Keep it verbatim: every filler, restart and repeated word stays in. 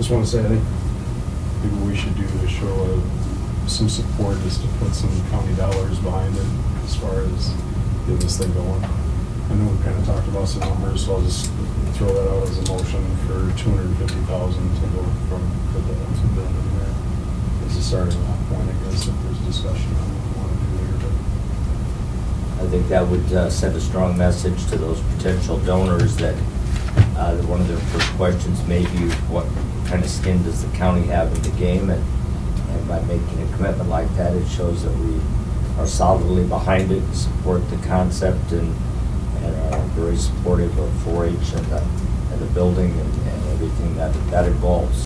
just want to say, I think maybe we should do to show uh, some support is to put some county dollars behind it as far as getting this thing going. I know we kind of talked about some numbers, so I'll just throw that out as a motion for two hundred fifty thousand to go from the building there. As a starting off point, I guess, if there's discussion on what we want to do there. But I think that would uh, send a strong message to those potential donors that uh, one of their first questions may be what kind of skin does the county have in the game, and, and by making a commitment like that, it shows that we are solidly behind it, support the concept, and, and are very supportive of four H and the, and the building and, and everything that that involves.